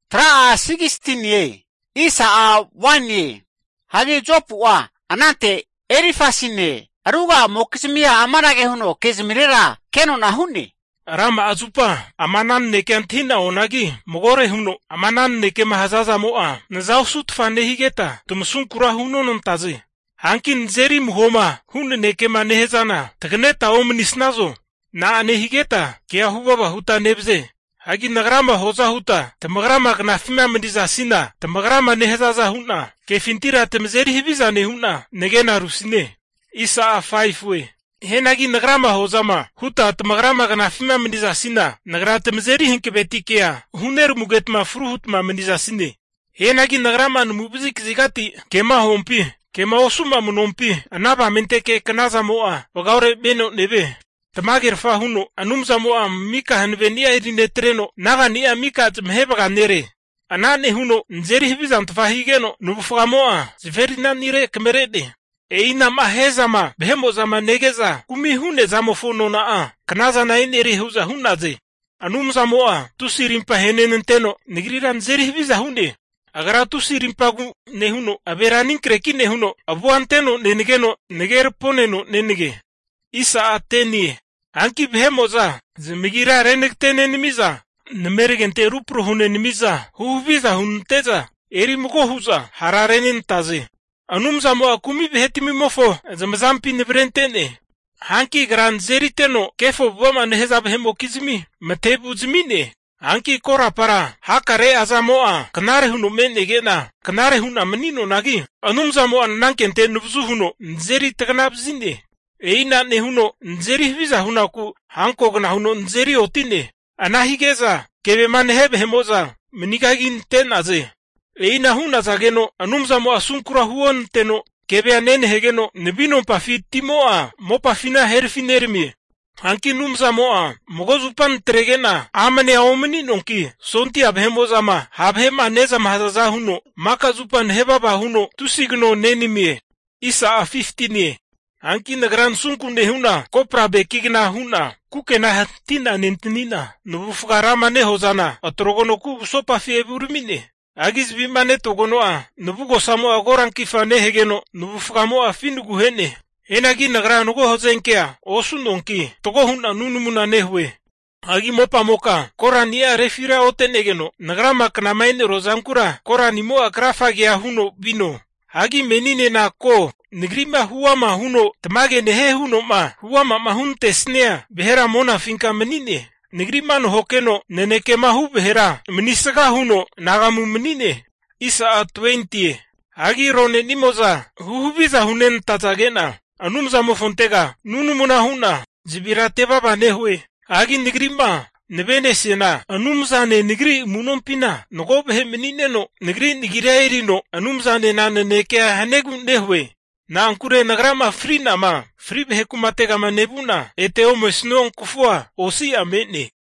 Tra 16 ye. Isa 1 ye. Hagi jopuwa anante erifasine. Aruga mokizmia amanage huno kezmirera keno na huni. Rama azupa amanan neke antina onagi mogore huno amanan neke mahazaza moa nzausut fane higeta tumsunkura huno nontazi hankin zeri muhoma hun neke manehezana tagneta omnisnazo na anehigeta kia hubaba huta nebze hagi nagrama hoza huta tamagrama gnafima mendizasina tamagrama nehezaza huna kefintira temzeri hibiza ne huna negena rusine Isa 5 we Henagi nagrama hozama huta tamagrama gnafima mendizasina nagrata mzeri hinkebetikia huner mugetma fruhutma mendizasine Henagi nagrama numubizik zigati kema hompi kema osuma munompi anaba menteke kanaza moa wagaure beno nebe Tamagir fa huno anumza moa mika hanvenia irinetreno naga ni amika tmhebaga nere anane huno nzeri hibizant fahigeno nubufuga moa zverina nire kemerede Eina mahezama behemo zama negeza kumi hune zamofono na kanaza na ineri huza hunaze anumza moa tusirimpa henenenteno negrira nzeri hibiza hunde agara tusirimpa ne huno aberanin kreki ne huno abuanteno nenegeno neger poneno nenege Isa ateni anki behemo za zmigira renektene nimiza nemerigente rupro hune nimiza huviza hunteza eri mugo huza hararenin taze Anumza moa kumi behetimi mofo zamzampi nebrentene hanki gran zeriteno kefo boma neheza behemo kizmi matebu zmine hanki kora para hakare azamoa kanare huno menegena kanare huna menino nagi anumza moa nankente nubzu huno nzeri tegnabzine eina ne huno nzeri viza hunaku hanko gna huno nzeri otine anahigeza kebe manhebe hemoza menigagin tenaze Eina huna zageno anumza moa sunkura huon teno kebe anene hegeno nebino pafiti moa mo pafina herfinermi hanki numza moa mogozupan tregena amane aomni nonki sonti abhemoza ma habhema neza mahazaza huno makazupan hebaba huno tusigno nenimie Isa 15 hanki nagran sunkunde huna kopra bekigna huna kukena hatina nentinina nubufugarama ne hozana atrogono ku sopa fieburmine Agis bimane togonoa nubugo samo agoran kifane hegeno nubufugamo afinugu hene enagi nagra nugo hozenkea osunonki togo huna nunumuna nehwe agi mopa moka korania refira otenegeno nagra makna maine rozankura koranimo akrafa gea huno bino agi menine na ko nigrima huama huno tamage nehe huno ma huama mahunte snea behera mona finka menine Nigriman hokeno neneke mahu behera mnisaga huno nagamu menine Isa 20 Agi rone nimoza huhubiza hunen tatagena anumza mofontega nunumuna huna zibirate baba nehwe Agi nigrima nebene sena anumza ne nigri munompina nogobehe menine no nigri nigirairino anumza ne naneke hanegu nehwe Na ankure nagrama free nama, free behe kumatega manebuna, ete omo snon kufua, osi amene.